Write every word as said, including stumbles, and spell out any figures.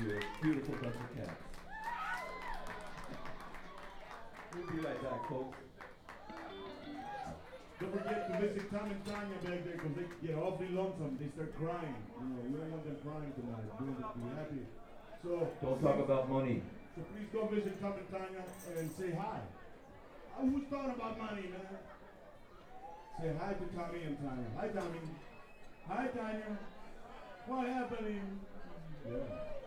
you a beautiful bunch of cats. We'll be right back, folks. Don't forget to visit Tom and Tanya back there because they get awfully lonesome. They start crying. You know, we don't want them crying tonight. We want them to be happy. So Don't talk about money. So please go visit Tom and Tanya and say hi. Uh, who's talking about money, man? Say hi to Tommy and Tanya. Hi, Tommy. Hi, Tanya. What happening? Yeah.